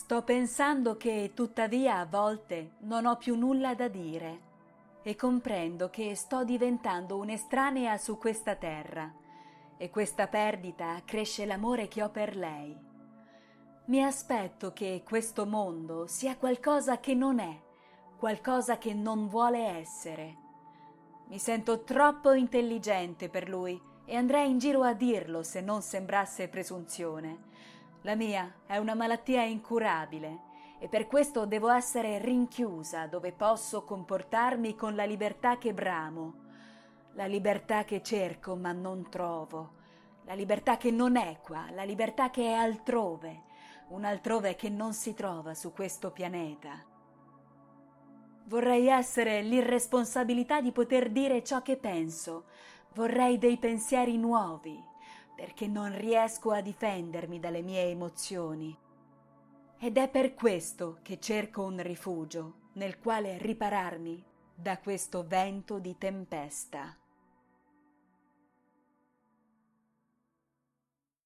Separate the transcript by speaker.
Speaker 1: Sto pensando che tuttavia a volte non ho più nulla da dire e comprendo che sto diventando un'estranea su questa terra e questa perdita accresce l'amore che ho per lei. Mi aspetto che questo mondo sia qualcosa che non è, qualcosa che non vuole essere. Mi sento troppo intelligente per lui e andrei in giro a dirlo se non sembrasse presunzione. La mia è una malattia incurabile e per questo devo essere rinchiusa dove posso comportarmi con la libertà che bramo, la libertà che cerco ma non trovo, la libertà che non è qua, la libertà che è altrove, un altrove che non si trova su questo pianeta. Vorrei essere l'irresponsabilità di poter dire ciò che penso, vorrei dei pensieri nuovi, perché non riesco a difendermi dalle mie emozioni. Ed è per questo che cerco un rifugio nel quale ripararmi da questo vento di tempesta.